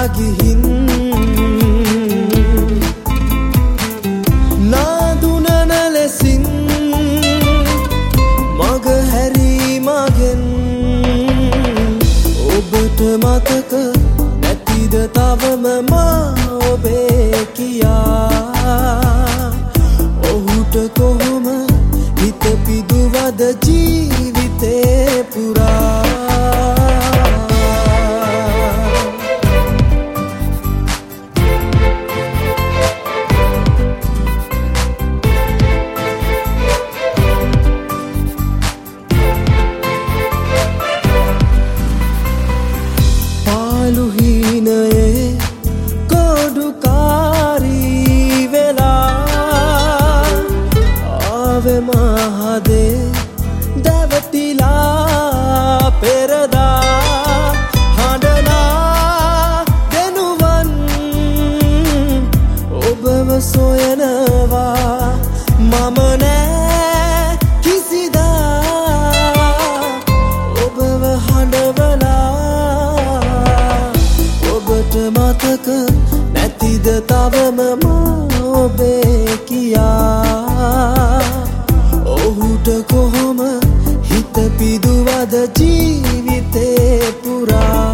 ගිහින් නාදුනන ලෙසින් මග හැරීමගෙන් ඔබට මතක නැතිද තවම මා ඔබේ කියා ඔහුට කොහොම හිත පිදුවද ජීවිතේ පුරා ලුහීනයේ කොඩුකාරී වෙලා ආවේ මහදේ දැවටිලා පෙරදා හඬලා දෙනුවන් ඔබව සොයනවා මම නෑ කිසිදා ඔබව හඬවලා මතක නැතිද තවම ඔබේ කියා ඔහුට කොහොම හිත පිදුවද ජීවිතේ පුරා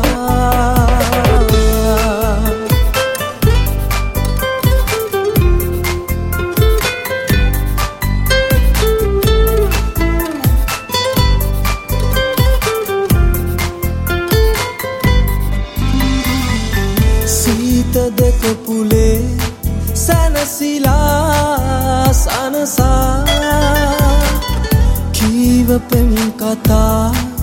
සීත දෙක පුලේ සැනසිලා සනසා කීව පෙම් කතා